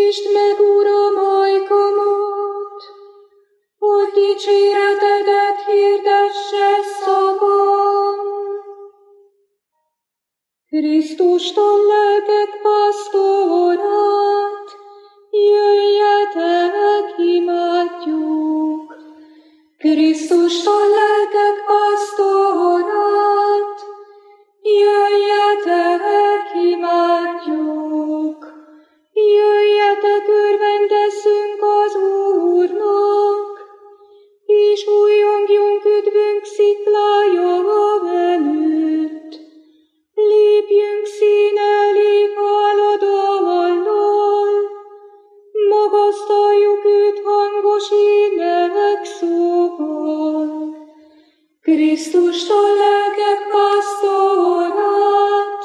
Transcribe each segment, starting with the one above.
Szépítsd meg, Uram, ajkamat, hogy dicséretedet hirdesse szavam. Krisztustól lelkek pásztorát, jöjjetek, imádjuk. Krisztustól lelkek pásztorát, jöjjetek, imádjuk. Jöjjetek, örvendezzünk az Úrnak, és újjongjunk üdvünk sziklája előtt. Lépjünk szín elé háladallal, magasztaljuk őt hangos énekszóval. Krisztustól lelkek pásztorát,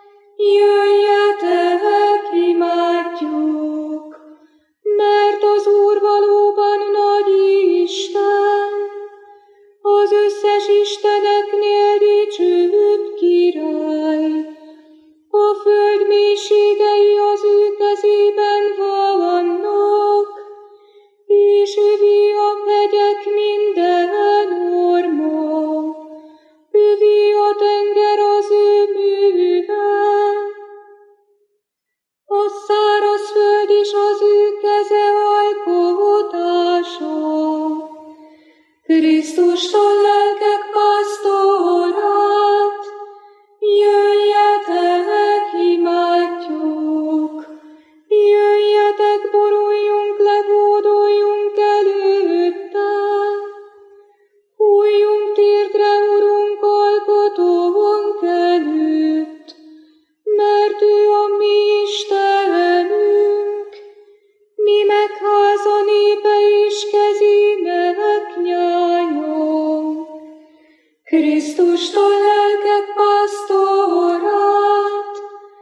jöjjetek, imádjuk, mert az Úr valóban nagy Isten, az összes isteneknél dicsőbb király. A föld mélységei az ő kezében vannak, és övé a hegyek minden orma, övé a tenger az ő műve. A száraz föld is az ő keze alkotása. Krisztustól lelkek pásztorát, jöjjetek, imádjuk. Jöjjetek, boruljunk le, hódoljunk előtte. Hújjunk térdre, Urunk, alkotónk előtt, mert ő a mi Istenünk, mi meg háza népe és kezének nyája. Krisztustól lelkek pásztorát,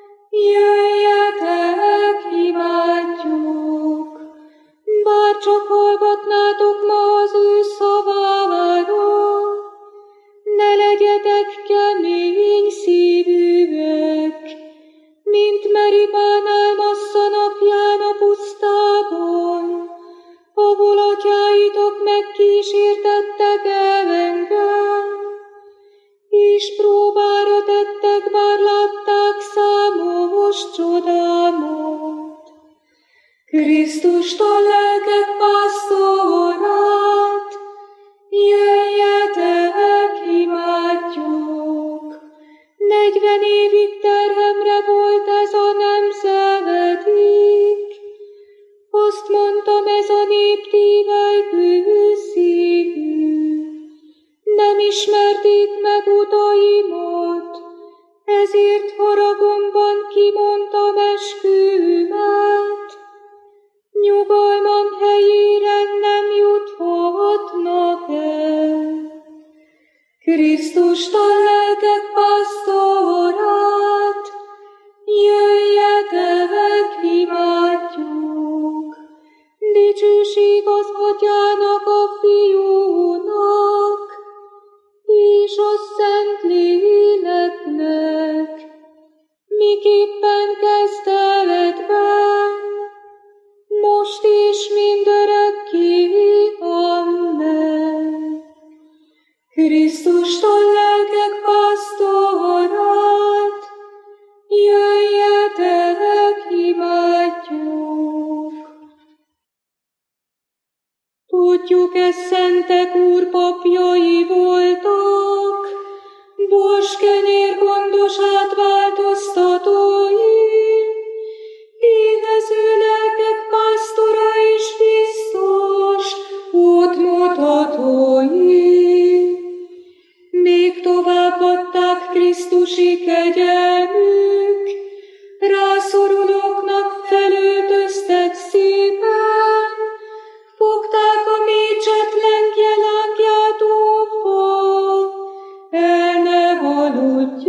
jöjjetek, imádjuk. Bár csak hallgatnátok ma az ő szavára, ne legyetek kemény szívűek, mint Meribánál Massza napján a pusztában, ahol atyáitok megkísértettek engem, és próbára tettek, bár látták számos csodámat. Krisztustól lelkek pásztorát, jöjjetek, imádjuk. 40 évig terhemre volt ez a nemzedék, azt mondtam, ez a nép tévelykő szívű. Nem ismerték meg utaimat, ezért haragomban kimondtam eskümet. Nyugalmam helyére nem juthatnak el. Krisztustól lelkek pásztorát, jöjjetek, imádjuk. Dicsőség az Atyának, a Fiúnak, és a Szentléleknek, miképpen kezdetben, most és mindörökké. Amen. Krisztustól lelkek pásztorát, jöjjetek, imádjuk. Tudjuk, ez szentek Úr papjai voltak, borskenyér gondos átváltoztatói, éhező lelkek pásztora és biztos útmutatói. Még tovább adták Krisztusi kegyelmük, rászorulóknak felöltöztek szépen, fogták a mécsetlen gyelánkját óvva, el ne aludjanak.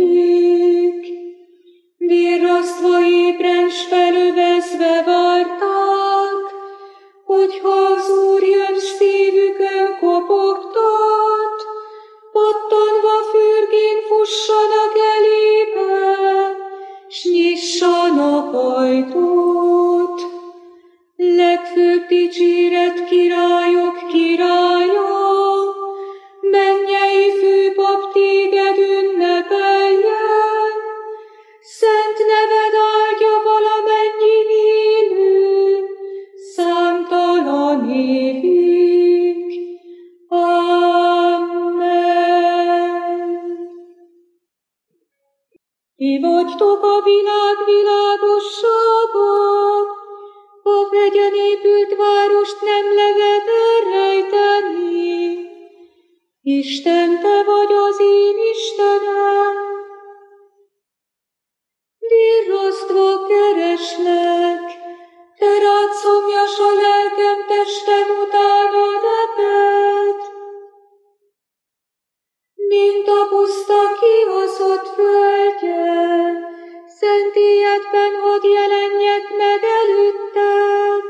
Dicséret királyok királya, mennyei főpap, téged ünnepeljen, szent neved áldja valamennyi élő, számtalan évig. Amen. Ti vagytok a világ világossága, a hegyen épült várost nem lehet elrejteni. Isten, te vagy az én Istenem, virrasztva kereslek, te rád szomjas a lelkem, testem utána neked. Mint a puszta kihaszott földje, szentélyedben hadd jelenjek meg előtted,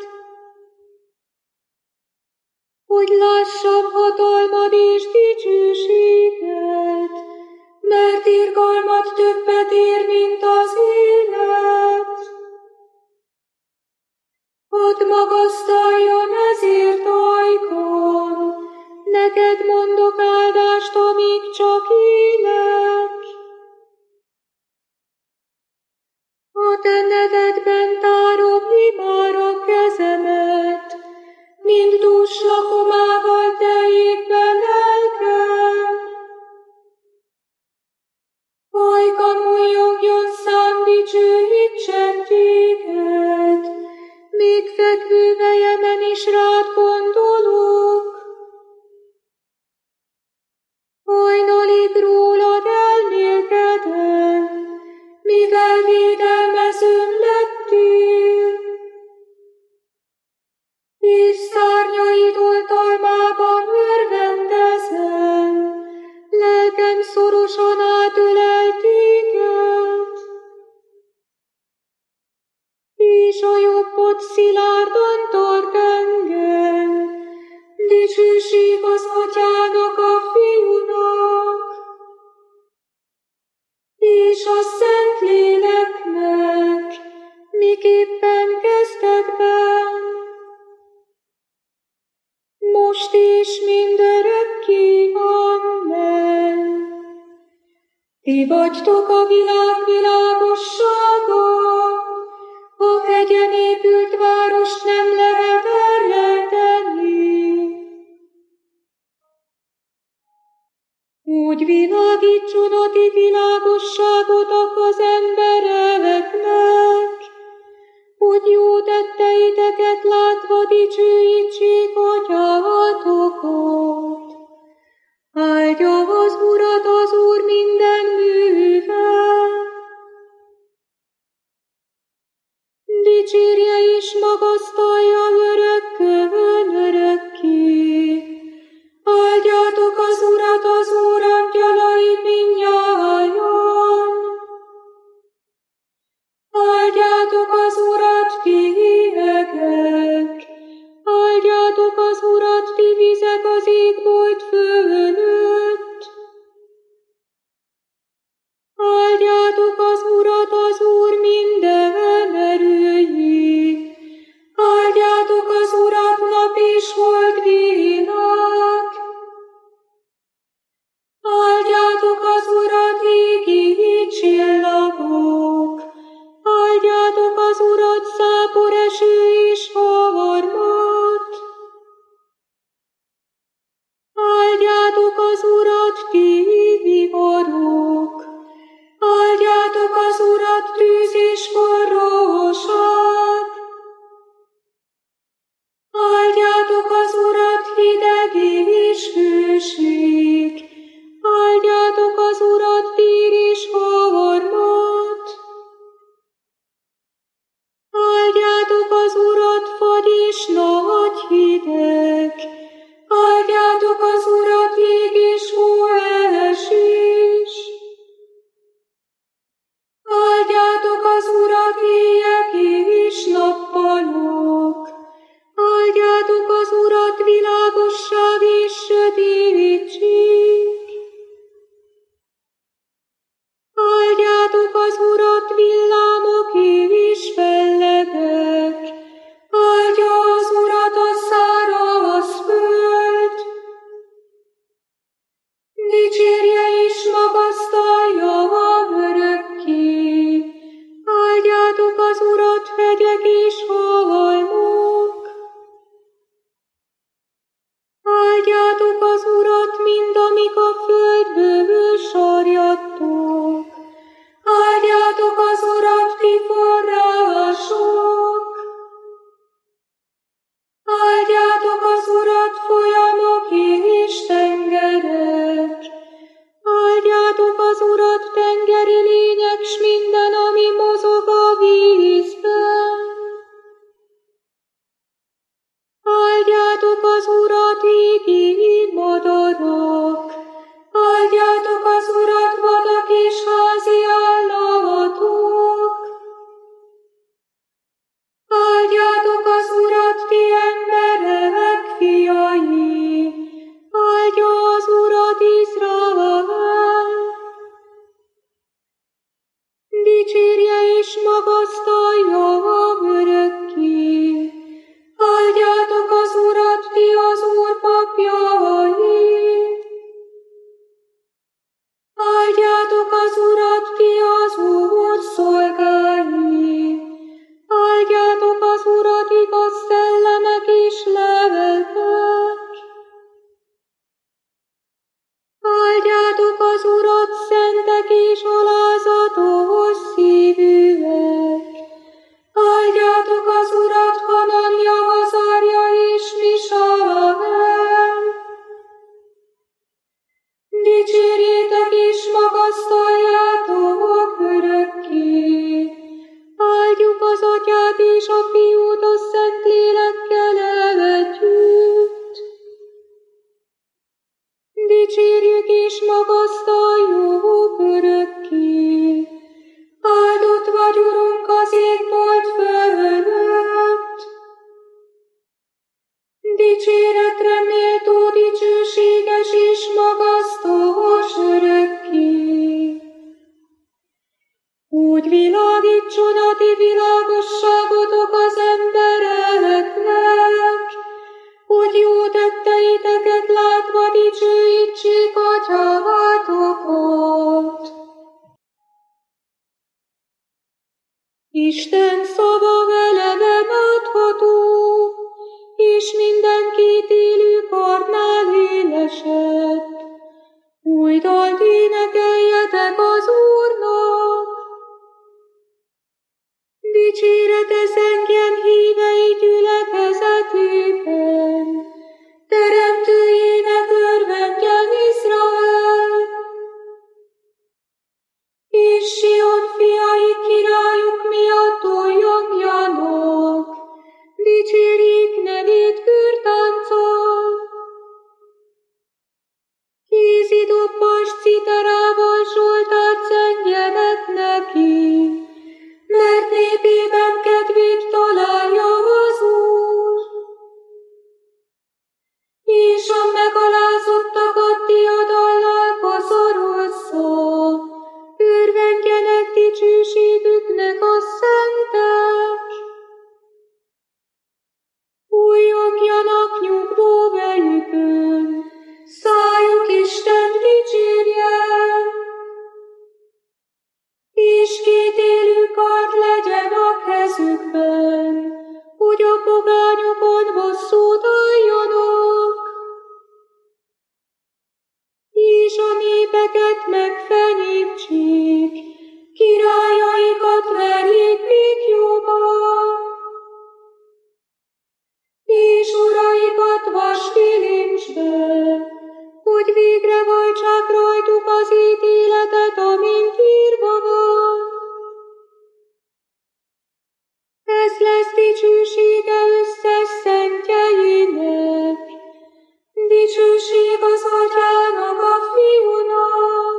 hogy lássam hatalmad és dicsőséged, mert irgalmat többet ér, mint az élet. Hadd magasztaljon ezért ajkam, neked mondok áldást, amíg csak élek. A te nevedben tárom imára kezemet, mint dús lakomával teljék be lelkem. Ajkam újjongjon szám, dicsőítsen téged, még fekvő helyemen is rád gondolok. Hajnalig rólad elmélkedem, mivel védelmezőm lettél, és szárnyaid oltalmában örvendezem, lelkem szorosan átölel téged, és a jobbod szilárdan tart engem, dicsőség az Atyának, a Fiúnak, és a Szentléleknek, miképpen kezdetben, most is mindörökké. Amen. Ti vagytok a világ világossága, a hegyen épült várost nem lehet elrejteni. Úgy világítson a ti világosságotok az embereknek, hogy jó tetteiteket látva dicsőítsék Atyátokat. Áldja az Urat az Úr minden műve, dicsérje és magasztalja örökkön örökké. Áldjátok az Urat, az Úr angyalai mindnyájan. Áldjátok az Urat, ti égek, áldjátok az Urat, ti vizek az égbolt fölött. Áldjátok az Urat, az Úr minden erői, áldjátok az Urat, nap és holdvillag. Áldjátok az Urat, égi csillagok, áldjátok az Urat, záporeső és harmat. Áldjátok az Urat, ti viharok, áldjátok az Urat, tűz és forróság. Áldjátok az Urat, hideg és hőség, áldjátok az Urat, tér és harmat. Áldjátok az Urat, fagy és nagy hideg, áldjátok az Urat, jég és hóesés. Áldjátok az Urat, éjek és nappalok, áldjátok az Urat, világosság és sötétség. Áldjátok az Urat, villámok és fellegek, áldja az Urat, Fiút, a Szentlélekkel együtt. Dicsérjük és magasztaljuk örökké. Áldott vagy, Urunk, az égbolt fölött. Dicséretre méltó, dicsőséges és magasztos örökké. Úgy világítson a ti világosságotok az embereknek, hogy jó tetteiteket látva dicsőítsék Atyátokot. Isten szava eleven átható, és mindenkit élő karnál élesett. Új dalt énekeljetek az Úrnak. Dicséretes engyen hívei gyülekezetében, teremtőjének örvendjen Izrael. És Sion fiai királyuk miatt toljogjanak, dicsérjék nevét kürtánccal. Kézidobbas citerával Zsoltárt zengjenek neki, mert népében kedvét találja az Úr. És a megalázottakat diadallal koszorozza, örvendjenek dicsőségüknek a szentek. Újjongjanak nyugvó vejükön, szájuk Isten dicsérje. És két élő kard legyen a kezükben, hogy a pogányokon bosszút álljanak. És a népeket megfenyítsék, királyaikat verjék békjóban, és uraikat vasbilincsbe, hogy végre hajtsák rajtuk az ítéletet, amint írva van. Ez lesz dicsősége összes szentjeinek, dicsőség az Atyának, a Fiúnak,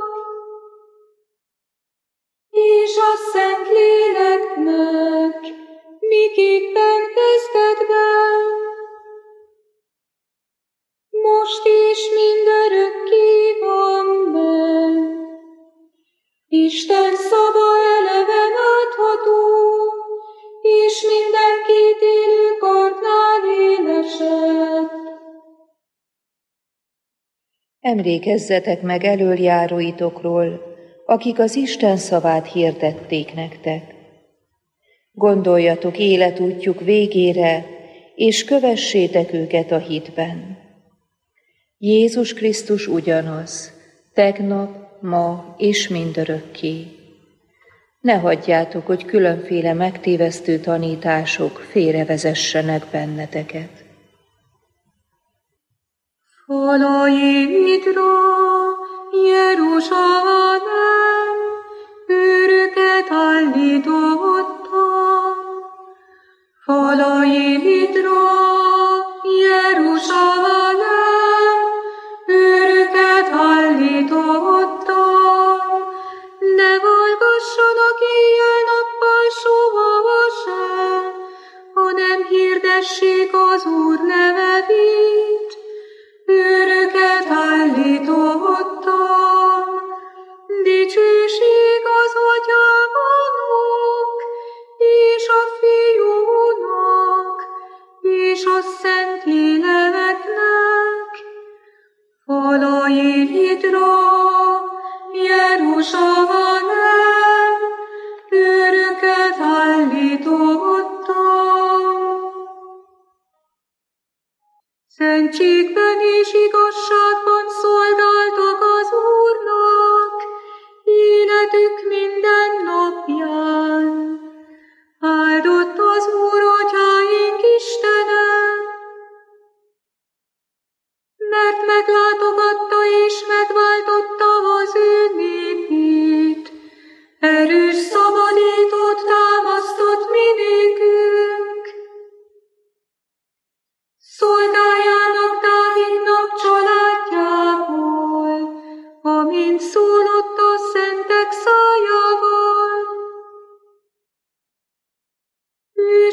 és a Szentléleknek, miképpen kezdetben, most és mindörökké amen. Isten szava eleven átható, és mindenkit élő karnál élesett. Emlékezzetek meg elöljáróitokról, akik az Isten szavát hirdették nektek. Gondoljatok életútjuk végére, és kövessétek őket a hitben. Jézus Krisztus ugyanaz, tegnap, ma és mindörökké. Ne hagyjátok, hogy különféle megtévesztő tanítások félrevezessenek benneteket. Falaidra, Jeruzsálem, őröket állítottam. Falaidra, Jeruzsálem, őröket állítottam. Ne hallgassanak éjjel-nappal soha sem, hanem hirdessék az Úr nevét. Őröket állítottam, dicsőség az Atyának, és a Fiúnak, és a Szentléleknek. Falaidra, Jeruzsálem, őröket állítottam. Szentségben és igazságban szolgáltak az Úrnak, életük minden napján. Áldott az Úr, Atyáink Istene, mert meglátogatta és megváltotta az ő népét. Erős szabadítót támasztott mi nékünk,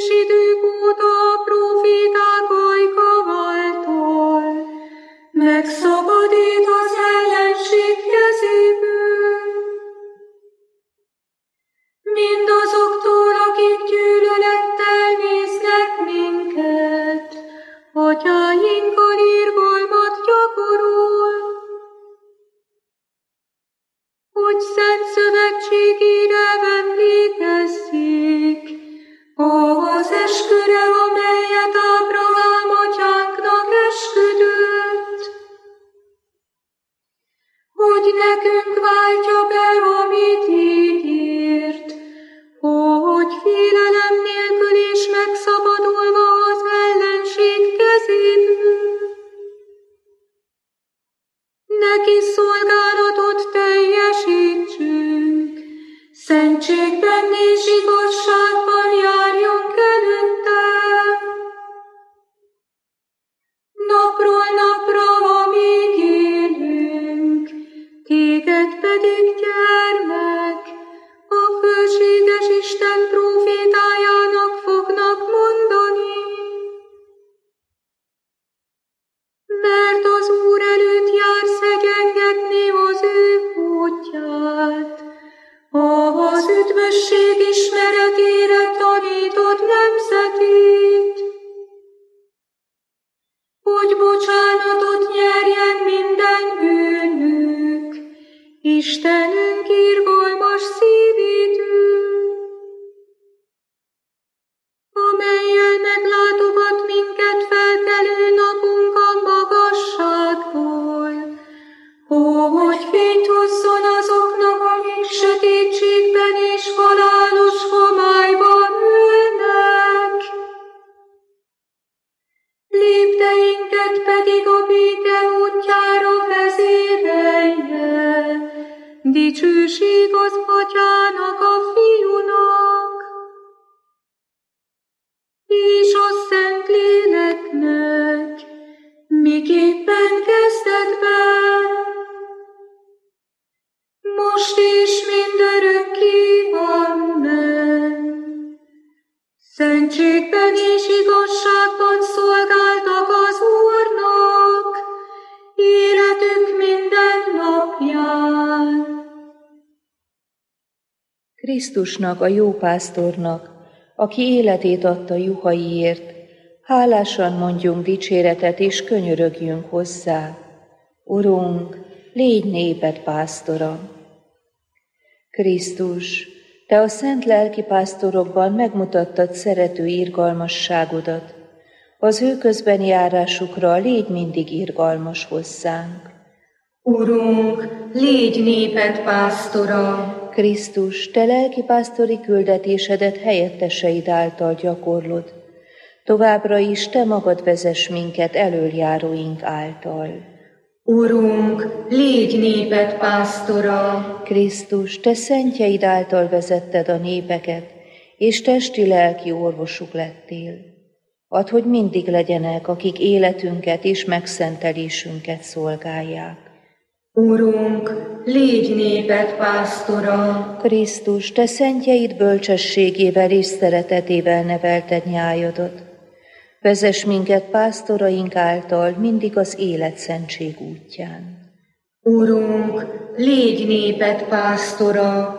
és idők óta a proféták ajka által megszabadít az ellenség kezéből. Mindazoktól, akik gyűlölettel néznek minket, atyáinkkal irgalmat gyakorol, hogy szent szövetségére emlékezzék az esküre, amelyet Ábrahám atyánknak esküdött, hogy nekünk váltja be, amit ígért, hogy félelem nélkül is megszabadulva az ellenség kezéből, neki szolgálatot teljesítsünk, szentségben és igazságban járjunk előtte. Napról napra, amíg élünk, téged pedig, gyermek, a fölséges Isten prófétájának fognak mondani. Mert az Úr előtt jársz egyengetni az ő útját, az üdvösség ismeretére tanítod nemzetét, hogy bocsánatot nyerjen minden bűnük, Istenünk irgalmas szívétől, amellyel meglátogat minket felkelő napunk a magasságból, hogy fényt hozzon azoknak, akik sötétségben és halálos homályban ülnek. Lépteinket pedig a béke útjára vezérelje, dicsőség az Atyának, a Fiúnak, és a Szentléleknek, miképpen kezdetben, most és mindörökké. Amen. Szentségben és igazságban szolgáltak az Úrnak, életük minden napján. Krisztusnak, a jó pásztornak, aki életét adta juhaiért, hálásan mondjunk dicséretet és könyörögjünk hozzá. Urunk, légy néped pásztora! Krisztus, te a szent lelkipásztorokban megmutattad szerető irgalmasságodat, az ő közbeni járásukra légy mindig irgalmas hozzánk. Urunk, légy néped pásztora! Krisztus, te lelkipásztori küldetésedet helyetteseid által gyakorlod, továbbra is te magad vezess minket elöljáróink által. Urunk, légy néped pásztora! Krisztus, te szentjeid által vezetted a népeket, és testi-lelki orvosuk lettél. Add, hogy mindig legyenek, akik életünket és megszentelésünket szolgálják. Urunk, légy néped pásztora! Krisztus, te szentjeid bölcsességével és szeretetével nevelted nyájadat. Vezess minket pásztoraink által mindig az életszentség útján. Urunk, légy néped pásztora!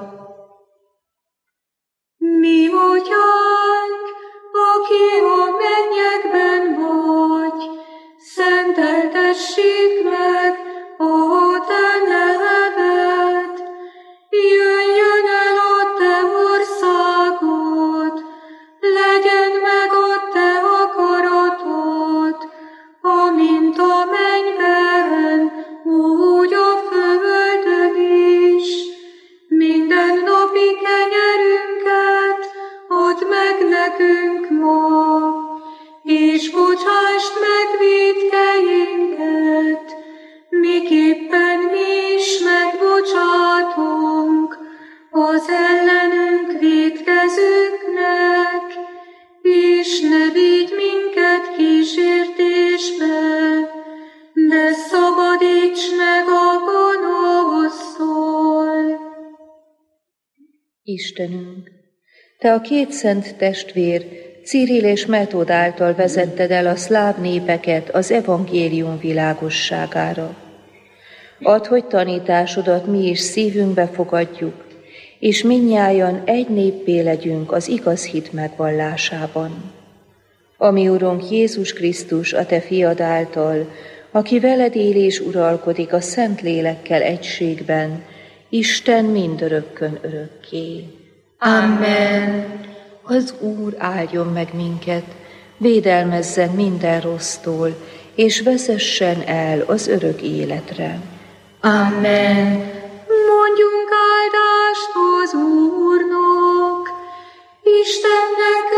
Mi Atyánk, aki a mennyekben vagy, szenteltessék meg a te neved, jöjjön el a te országod, legyen meg a te akaratod, amint a mennyben, úgy a földön is. Minden napi kenyerünket add meg nekünk ma, és bocsásd meg vétkeinket, miképpen mi is megbocsátunk az ellenünk vétkezőknek, és ne vigy minket kísértésbe, de szabadíts meg a gonosztól. Istenünk, te a két szent testvér, Cyril és Metód által vezetted el a szláv népeket az evangélium világosságára. Add, hogy tanításodat mi is szívünkbe fogadjuk, és mindnyájan egy néppé legyünk az igaz hit megvallásában. Ami Urunk Jézus Krisztus, a Te fiad által, aki veled él és uralkodik a Szent Lélekkel egységben, Isten mindörökkön örökké. Amen. Az Úr áldjon meg minket, védelmezzen minden rossztól, és vezessen el az örök életre. Amen. Mondjunk áldást az Úrnak, Istennek